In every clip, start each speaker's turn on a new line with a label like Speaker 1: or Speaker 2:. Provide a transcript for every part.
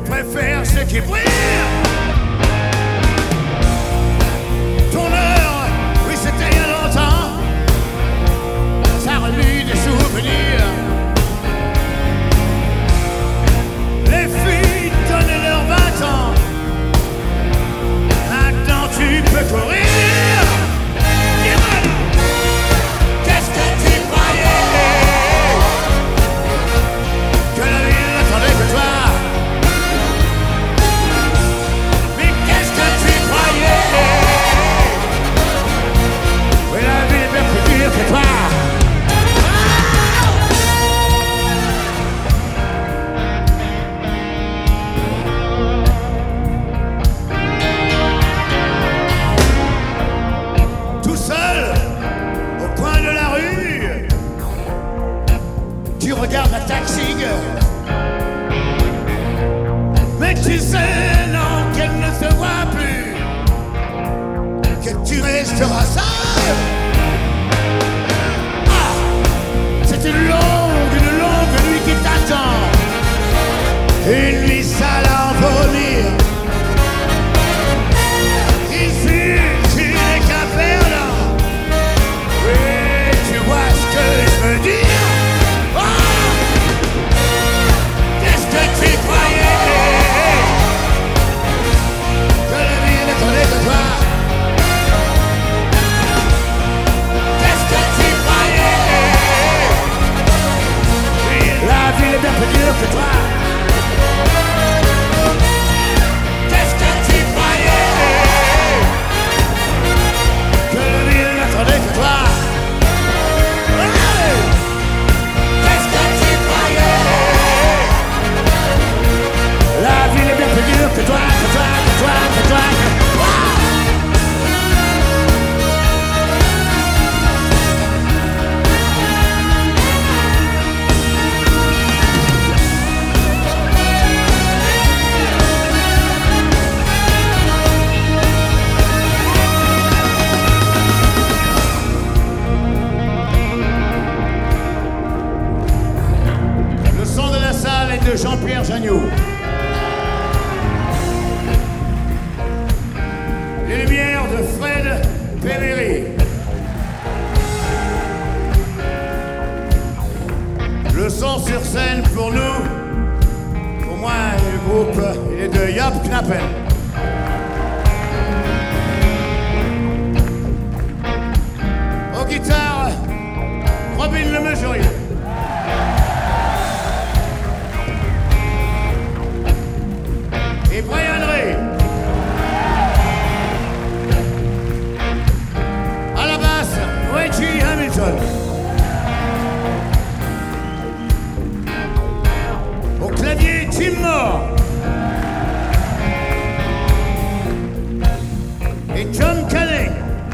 Speaker 1: préfères ce qui brille. Ton heure, oui c'était il y a longtemps. Ça remue des souvenirs. Les filles donnent leurs 20 ans. Maintenant tu peux courir. Qu'est-ce que tu croyais? Que la vie n'attendait que toi. Mais qu'est-ce que tu croyais? Oui, la vie est bien plus dure que toi. Tout seul, au coin de la rue, tu regardes la taxi girl. Mais tu sais, non, qu'elle ne se voit plus, que tu resteras seul. Ah, c'est une longue nuit qui t'attend. Une nuit sale à en vomir. Ici, tu n'es qu'un perdant. Oui, tu vois ce que je veux dire. Ah, qu'est-ce que tu croyais? Que la vie n'attendait que toi. Qu'est-ce que tu croyais? Oui, la vie est bien plus dure que toi. Qu'est-ce que tu croyais? Que la vie n'attendait que toi. Hey! Qu'est-ce que tu croyais? La vie est bien plus dure que toi, que toi, que toi, que toi. Le son de la salle est de Jean-Pierre Jagnoux. Les lumières de Fred Péméry. Le son sur scène pour nous, pour moi et le groupe, il est de Jaap Knappen. Aux guitares, Robin Le Mesurier. Et Brian Ray. À la basse, Reggie Hamilton. Au clavier, Tim Moore. Et John Canning.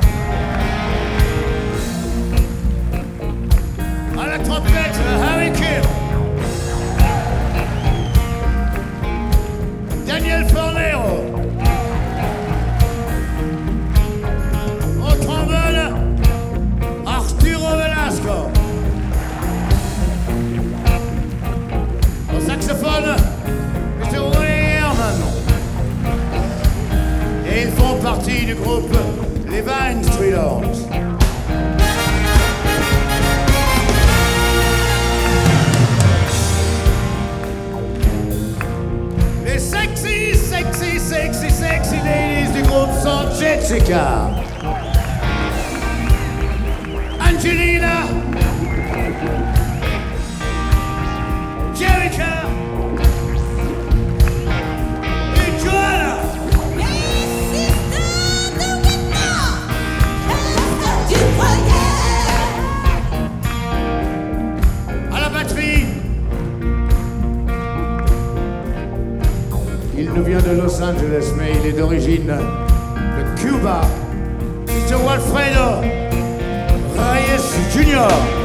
Speaker 1: À la trompette, Harry Kim. Daniel Fornero. Au trombone, Arturo Velasco. Au saxophone, Mr. Ray Herman. Et ils font partie du groupe les Vine Street Horns. Les sexy ladies du groupe sont Jessica, Angelina, Jerica et Joanna. À la batterie, il nous vient de Los Angeles, mais il est d'origine de Cuba. Mr. Walfredo Reyes Jr.